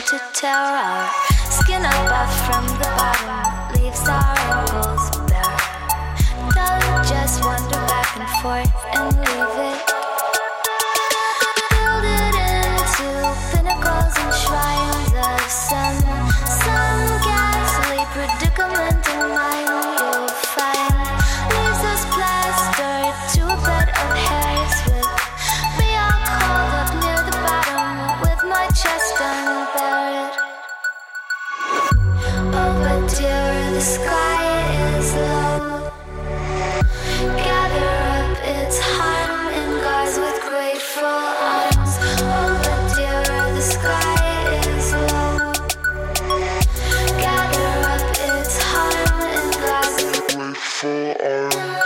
to tear our skin up from the bottom, leaves our ankles bare. Don't just wander back and forth and leave it. Build it into pinnacles and shrines of some ghastly predicament in mind you'll find. Leaves us plastered to a bed of hairs with me all curled up near the bottom with my chest unburied. Oh, but dear, the sky is low. Gather up its harm in gauze with grateful arms. Oh, but dear, the sky is low. Gather up its harm in gauze with grateful arms.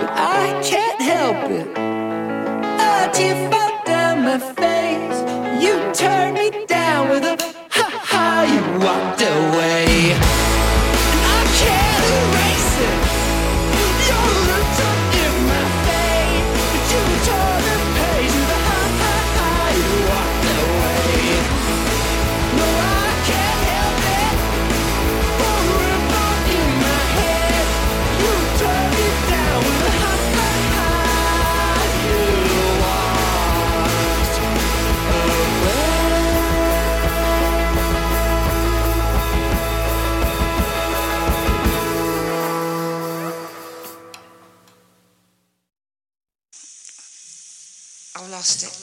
I can't help it. A tear fall down my face. You turned me down with a ha-ha. You walked away, and I can't erase it. Your lips are in my face, but you tore the page with a ha-ha-ha. You walked away. No, I can't help it. Forever in my head, you turned me down with a ha-ha-ha. You walked away. I lost it.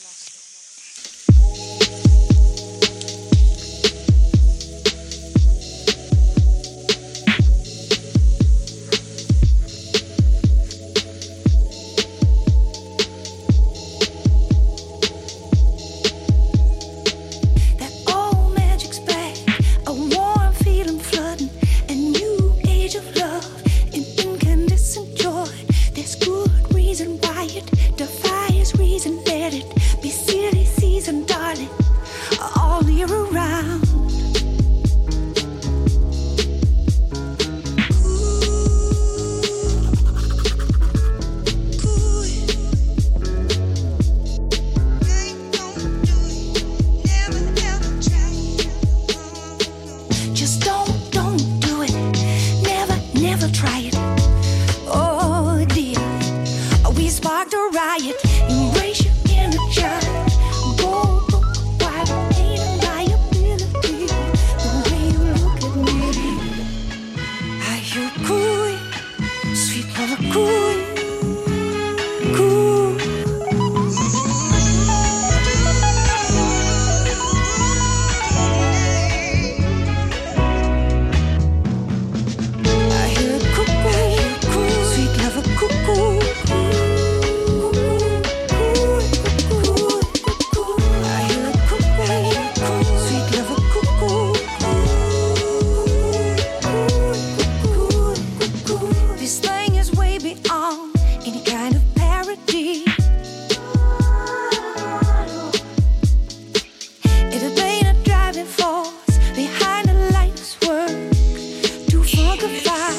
That old magic's back, a warm feeling flooding, a new age of love, an incandescent joy. There's good reason why it defies reason. Let it be silly season, darling, all year around. Just don't do it. Never try it. Oh dear, we sparked a riot. Embrace your inner child. Go wild, ain't a liability. The way you look at me, I hear cooey, sweet lover cooey, coo. I hear cuckoo, sweet lover cuckoo. I hear cuckoo, sweet lover cuckoo. This thing is way beyond any kind of parody. It'll be a driving force behind the life's work to funkify.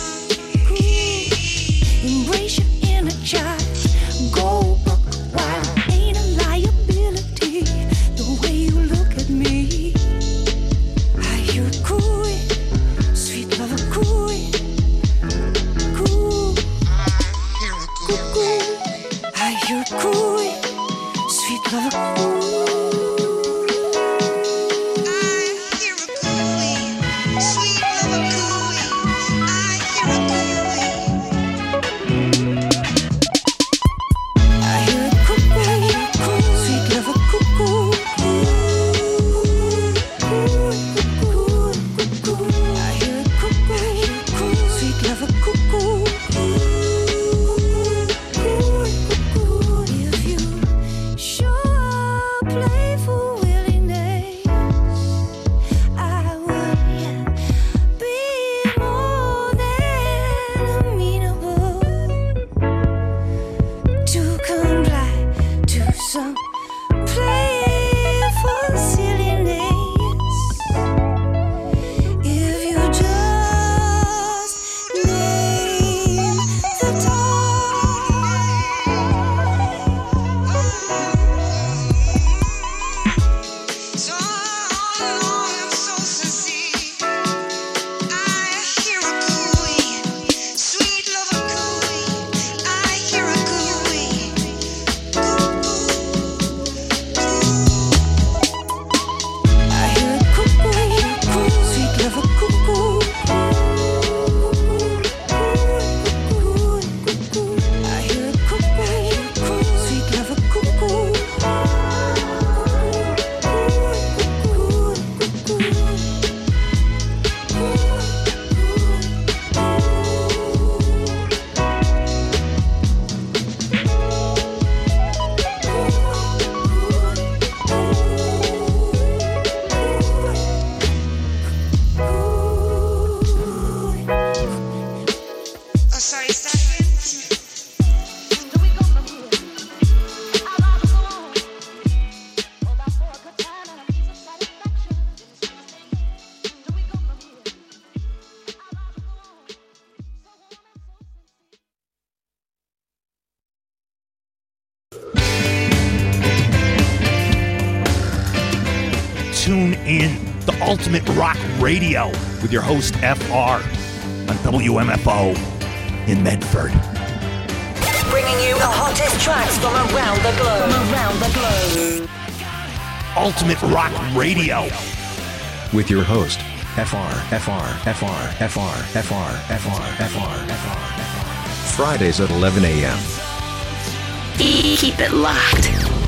Embrace your inner child. Go buck wild, ain't a liability. The way you look at me, I hear cooey, sweet lover cooey, coo, cuckoo. I hear cooey, sweet lover coo. I hear cuckoo, sweet lover cuckoo. I hear cuckoo, sweet lover cuckoo. If you show up playful willingness, I would be more than amenable to comply to some playful silliness. If you just name the time, So I'm so sincere. I hear a cooey, sweet lover cooey. I hear a cooey, I hear cuckoo, sweet lover cuckoo. in the Ultimate Rock Radio with your host, FR, on WMFO in Medford. Bringing you the hottest tracks from around the globe. Ultimate Rock Radio with your host, FR. Fridays at 11 a.m. Keep it locked.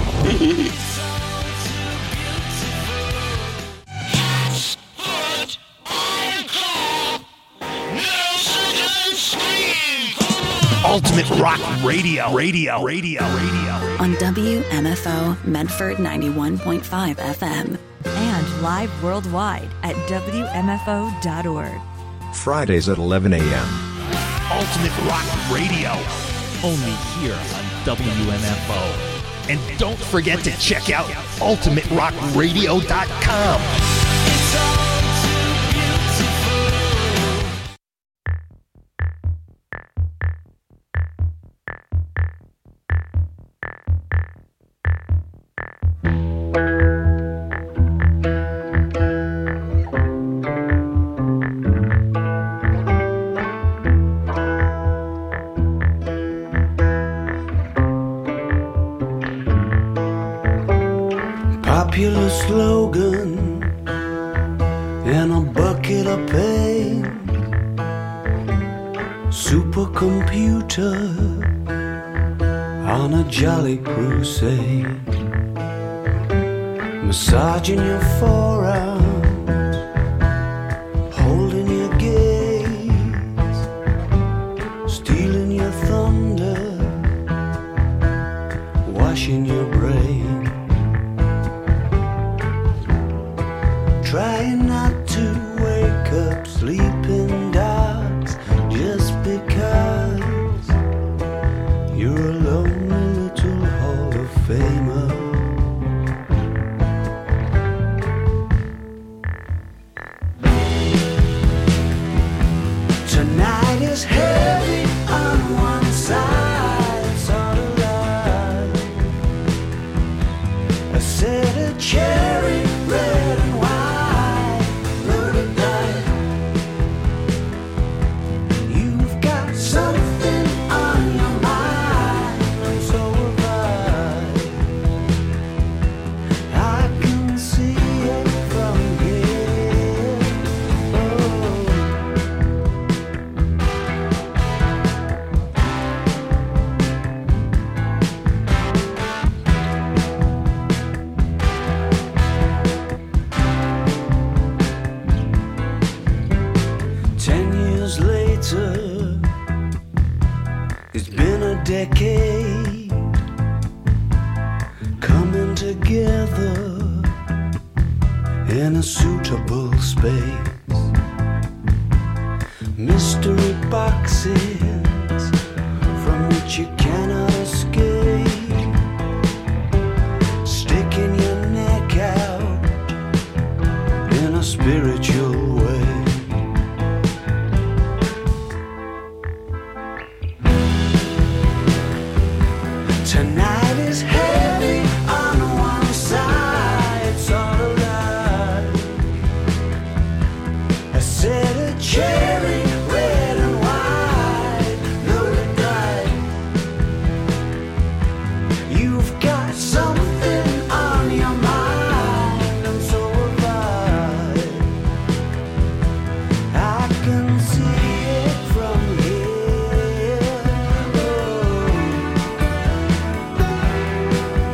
Ultimate Rock Radio. On WMFO Medford 91.5 FM. And live worldwide at WMFO.org. Fridays at 11 a.m. Ultimate Rock Radio. Only here on WMFO. And don't forget to check out UltimateRockRadio.com. Popular slogan and a bucket of pain. Supercomputer on a jolly crusade. Massaging your forearms, holding your gaze, stealing your thunder, washing your brain. Trying not to wake up sleeping dogs just because you're a lonely little Hall of Famer. Tonight is heavy on one side, sort of like a set of cherry red and white. It's been a decade coming together in a suitable space. Mystery boxes from which you cannot escape, sticking your neck out in a spiritual way. Tonight is heavy on one side, sort of like a set of cherry red and white, loaded dice. You've got something on your mind, and so have I can see it from here. Oh.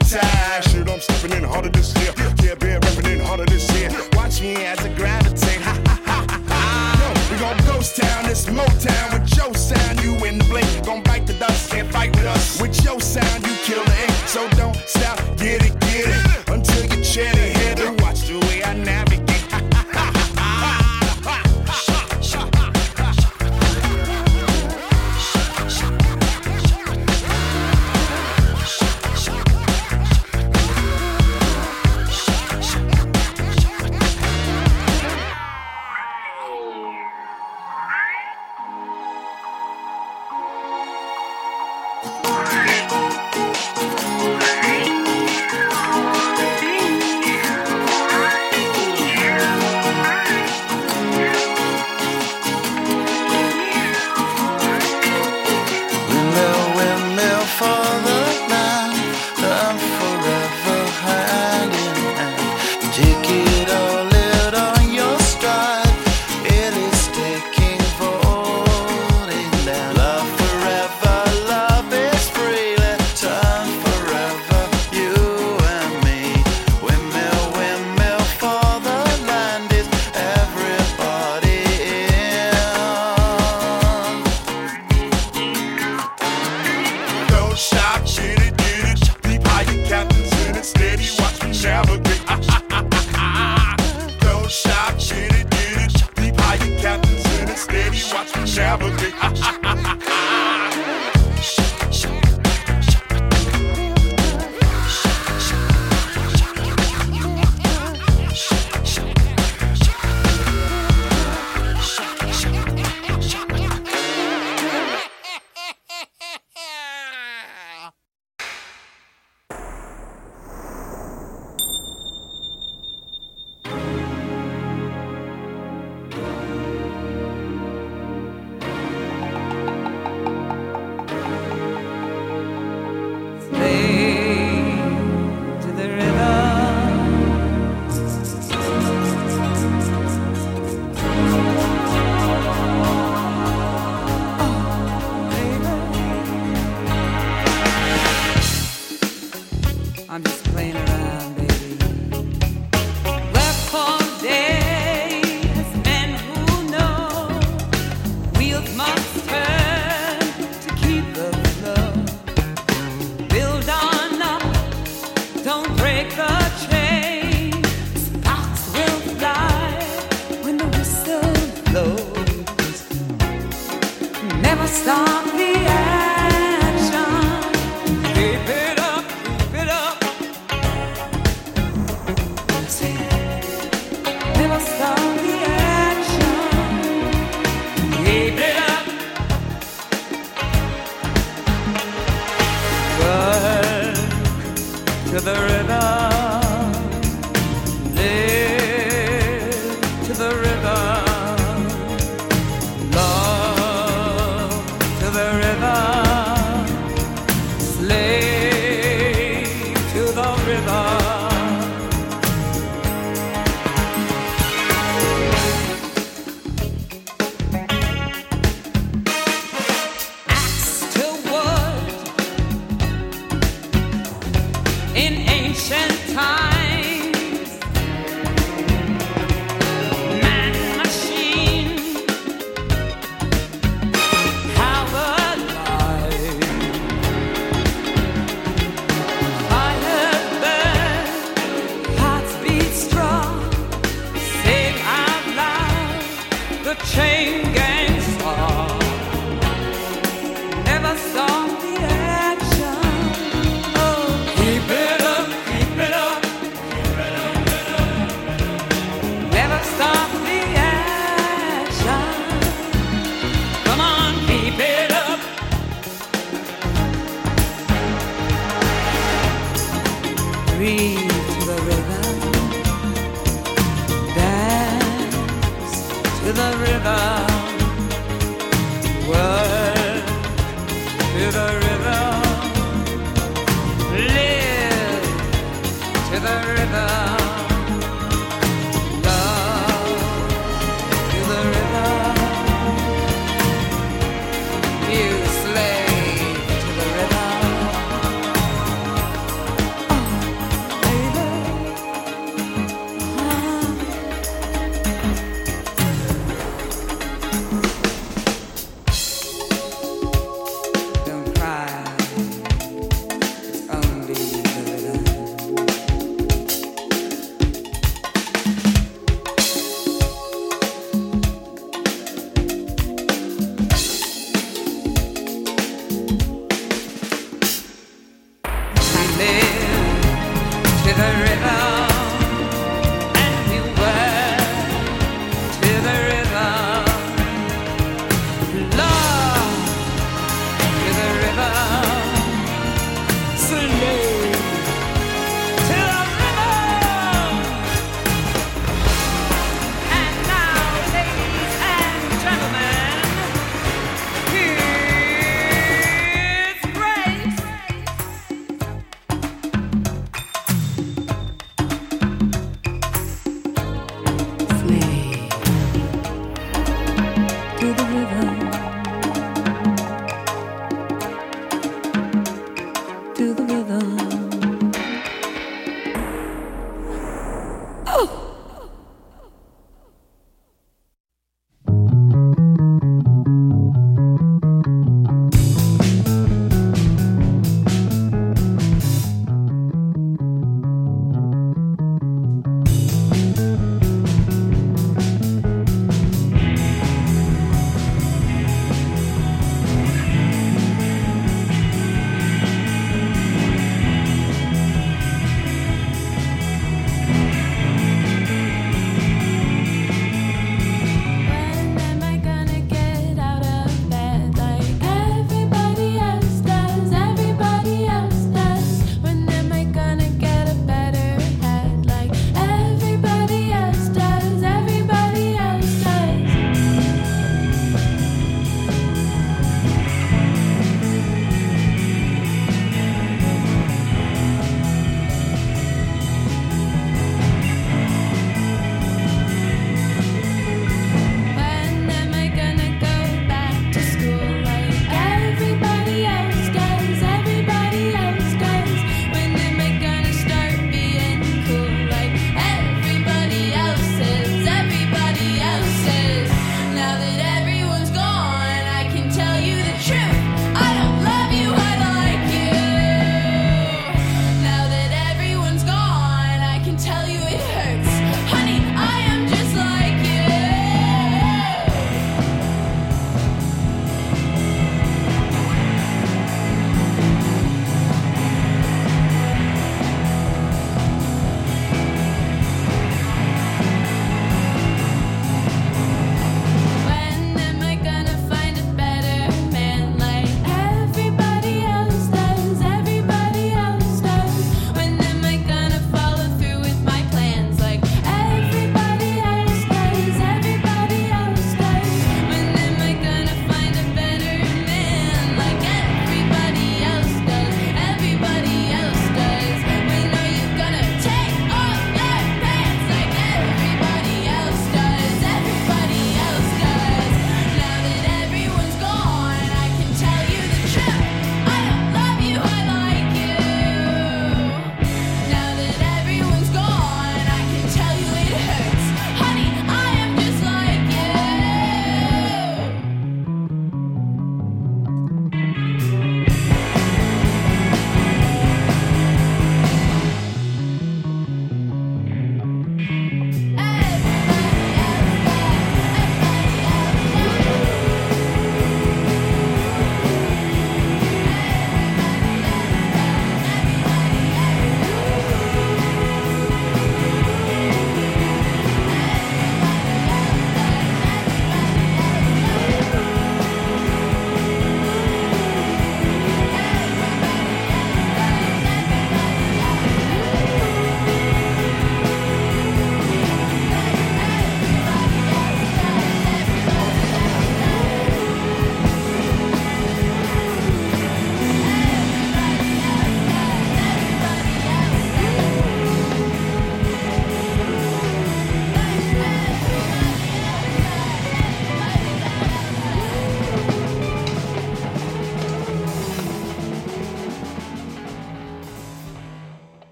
hypnotized. Shit, I'm stepping in harder this year. Yeah, been repping in harder this year. Watch me as I gravitate. Ha ha ha ha ha. Yo, we gon' ghost town, this Motown with your sound. You in the blink, gon' bite the dust, can't fight with us. With your sound, you kill the ink. So don't stop, get it until you chat it hit it. Watch the way I navigate. Oh.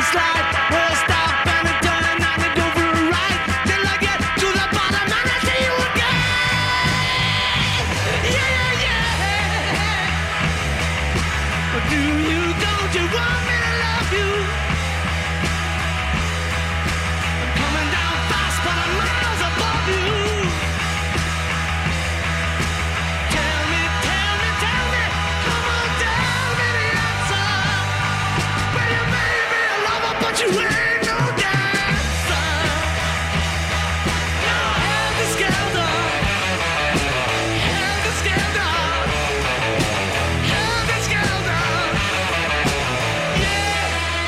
the slide, where I stop and I turn and I go for a ride. Till I get to the bottom and I see you again. Yeah, yeah. But do you, don't you want me to love you? I'm coming down fast, but I'm miles above you. Tell me, come on, tell me the answer. Well, you may be a lover, but you ain't no dancer. No, helter-skelter, helter-skelter, helter-skelter. Yeah.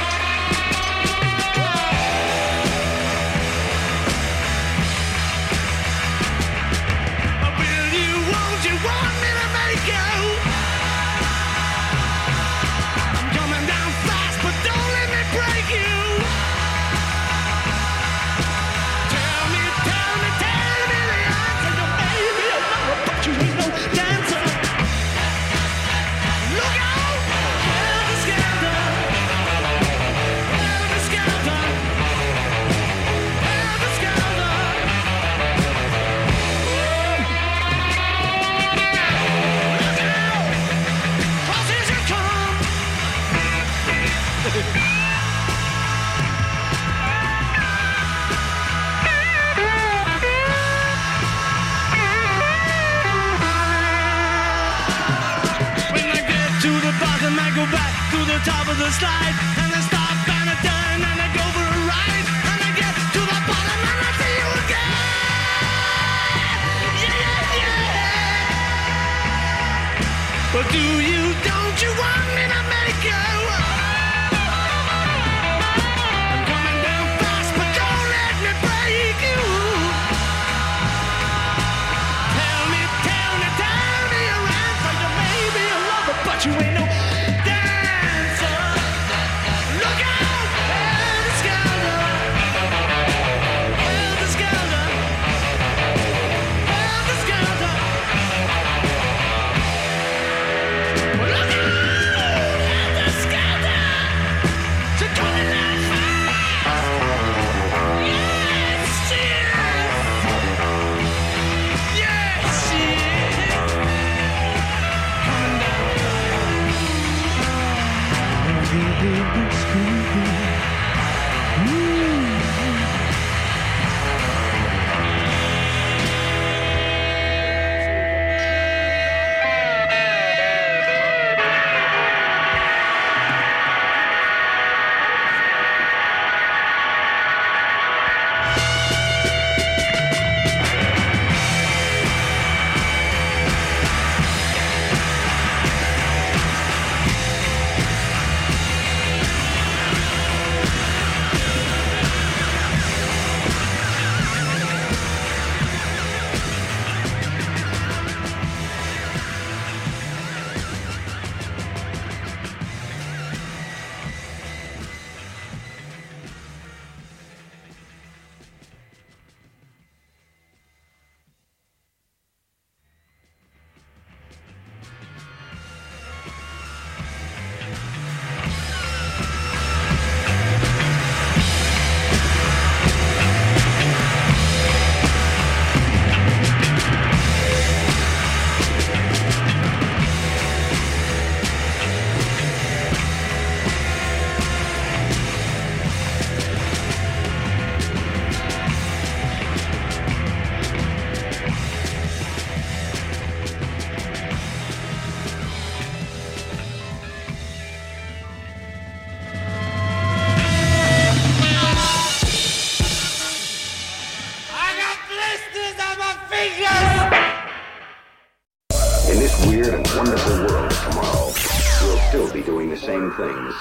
Will you, won't you want me to make you? I'm coming down fast, but don't let me break you. Tell me the answer. You may be a lover, but you ain't no dancer. Look out! Helter-skelter, helter-skelter, helter-skelter. Look out! 'Cause here you come. When I get to the bottom, I go back to the top of the slide, and I stop and I turn and I go for a ride, and I get to the bottom and I see you again. Yeah, yeah. But do you, don't you want me to make you? I'm coming down fast, but don't let me break you. Tell me your answer. You may be a lover, but you ain't no dancer. Look out, helter-skelter, helter-skelter, helter-skelter. Look out, helter-skelter. So coming down fast. Yes, she is. Yes, she is. Coming down. In this weird and wonderful world tomorrow, we'll still be doing the same things.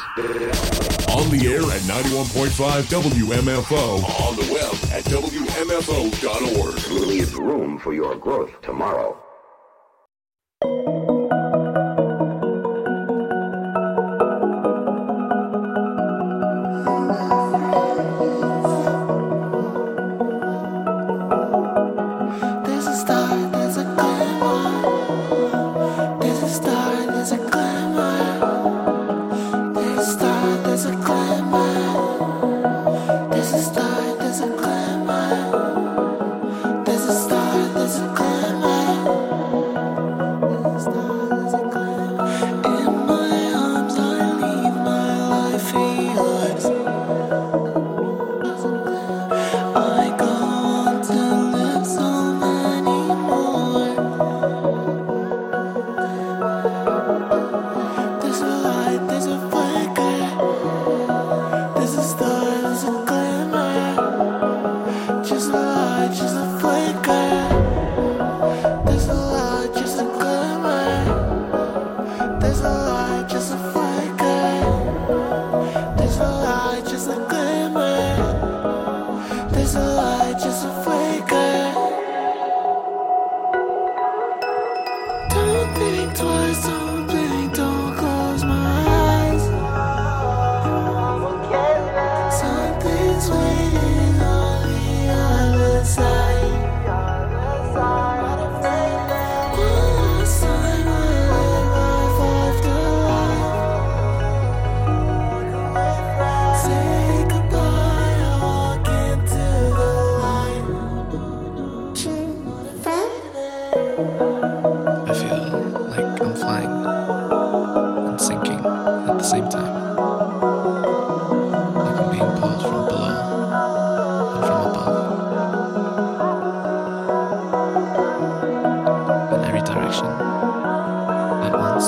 On the air at 91.5 WMFO. On the web at WMFO.org. Leave room for your growth tomorrow. There's a glimmer. I feel like I'm flying and sinking at the same time. Like I'm being pulled from below and from above. In every direction at once.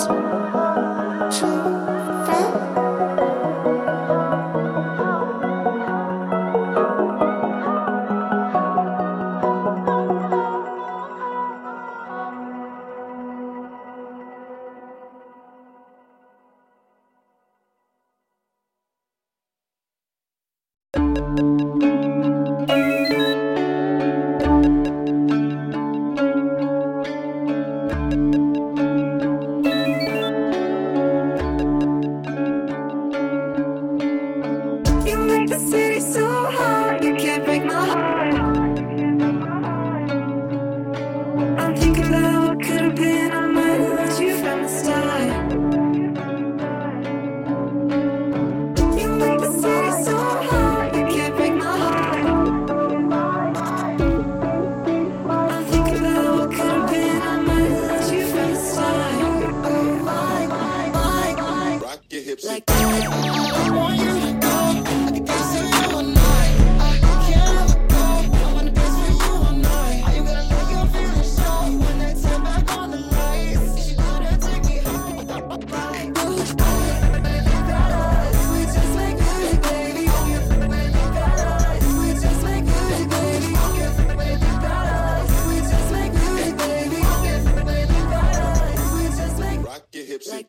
You make the city so hot, you can't break my heart. I'm thinking about what could have been. I might have loved you from the start. You make the city so hot, you can't break my heart. I'm thinking about what could have been. I might have loved you from the start. Rock your hips like that. I want you to go. Rock your hips Like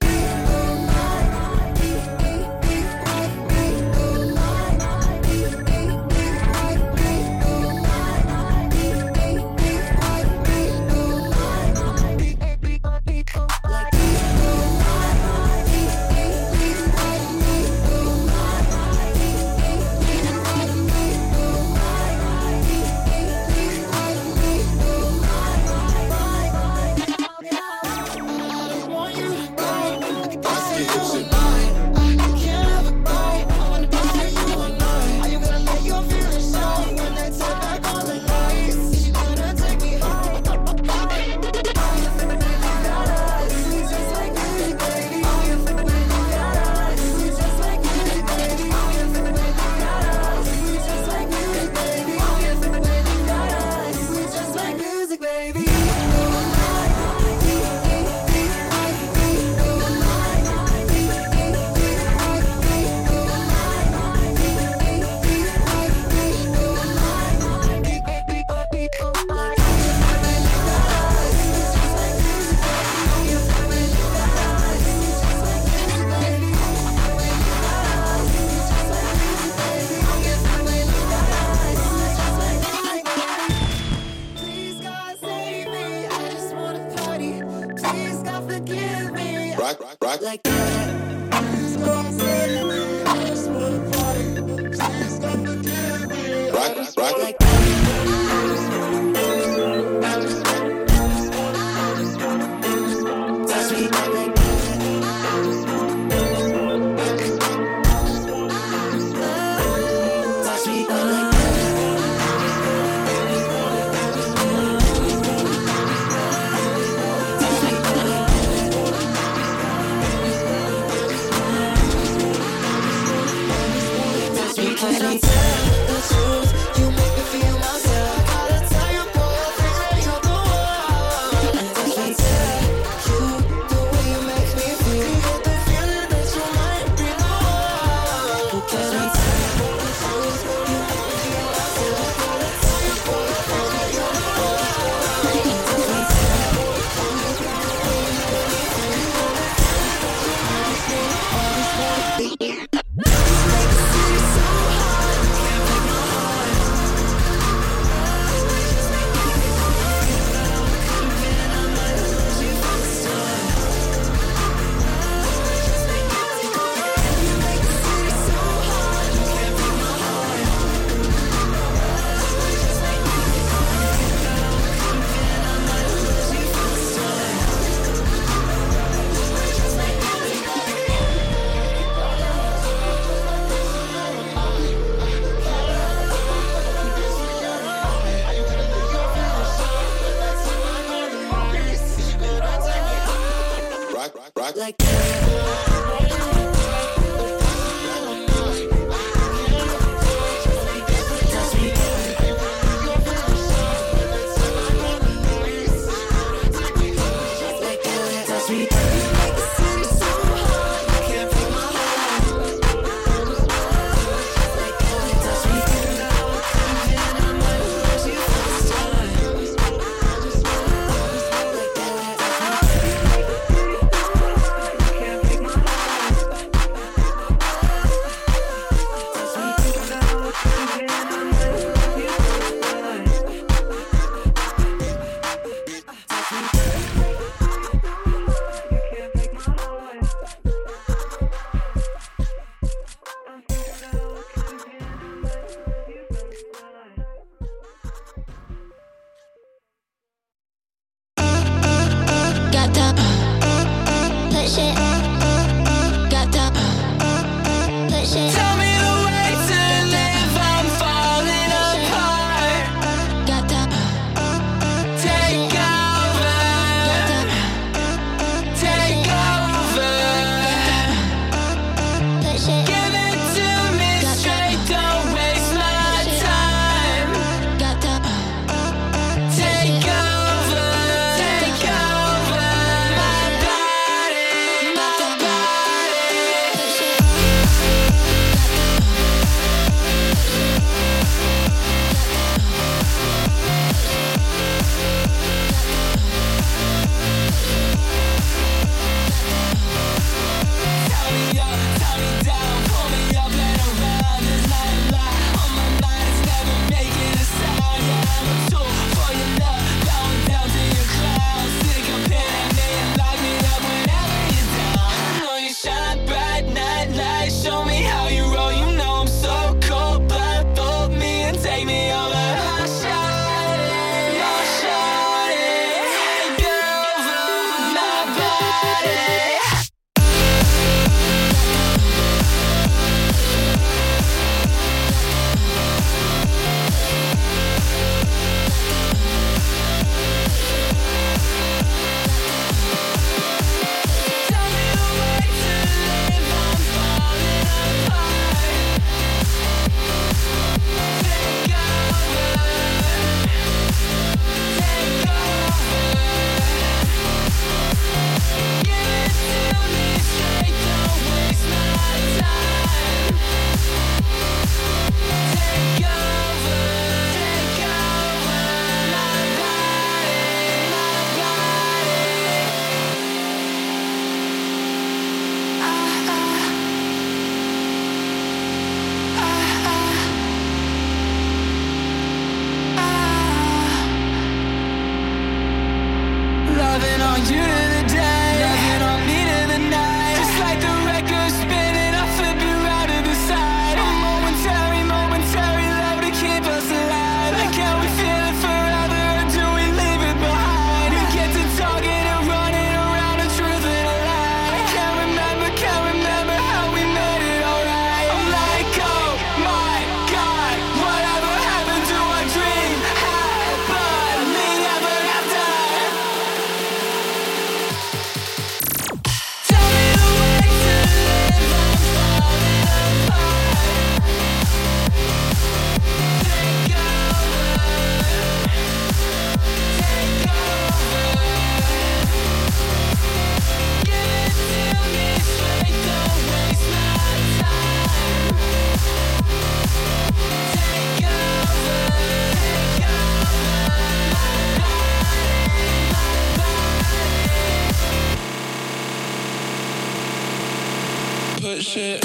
rock. Like that. Rock. Like touch me like touch me like push it.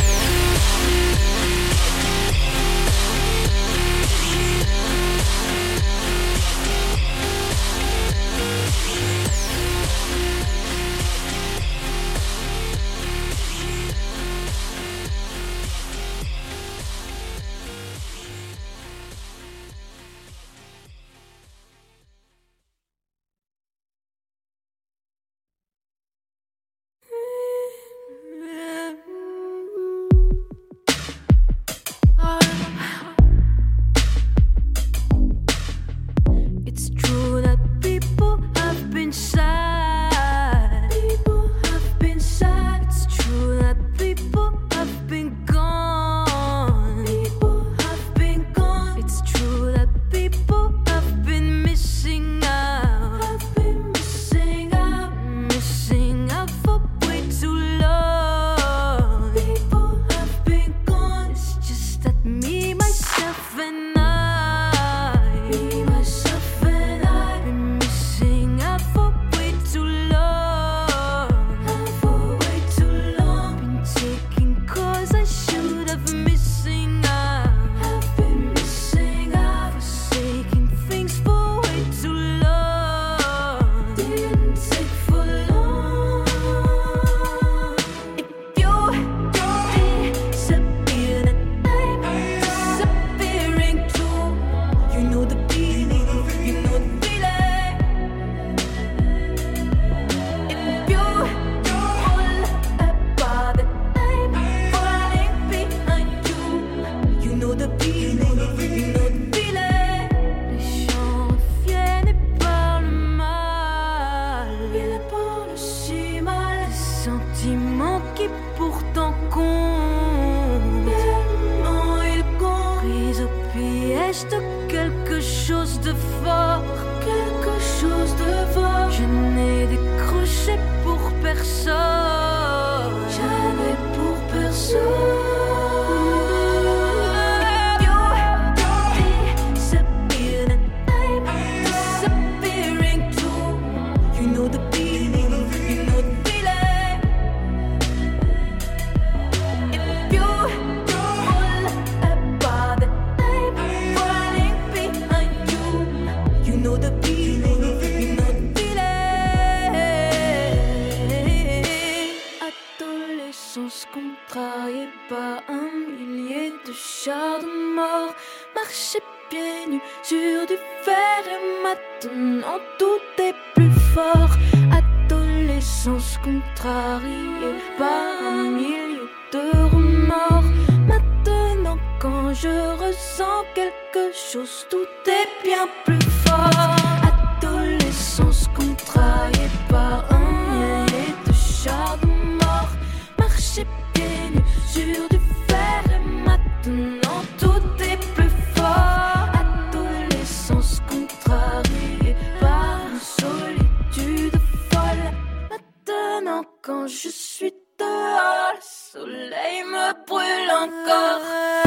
marchais pieds nus sur du fer et maintenant tout est plus fort. Adolescence contrariée par un millier de remords. Maintenant quand je ressens quelque chose, tout est bien plus fort. Adolescence contrariée par un millier de chars de mort. Marcher pieds nus sur du fer et maintenant tout est plus fort. Adolescence contrariée par une solitude folle. Maintenant quand je suis dehors, le soleil me brûle encore.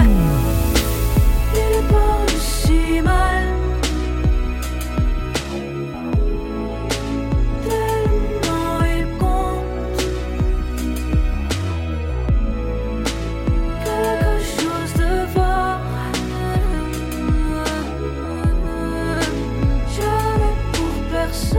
Il est pas aussi mal. Tellement il compte quelque chose de fort. Jamais pour personne.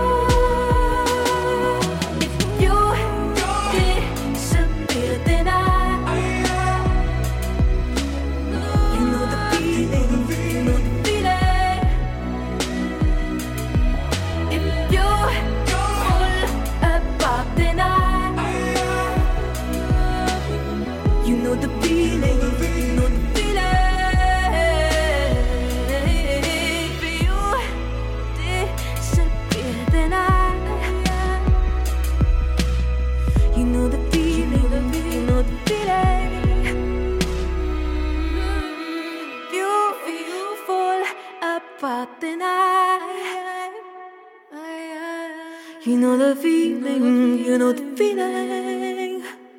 You know the feeling, you know the feeling.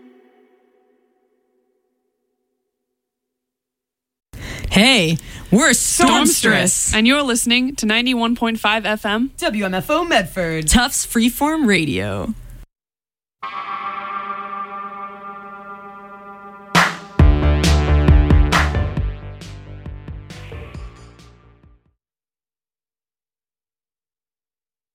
Hey, we're Stormstress. And you're listening to 91.5 FM WMFO Medford. Tufts Freeform Radio.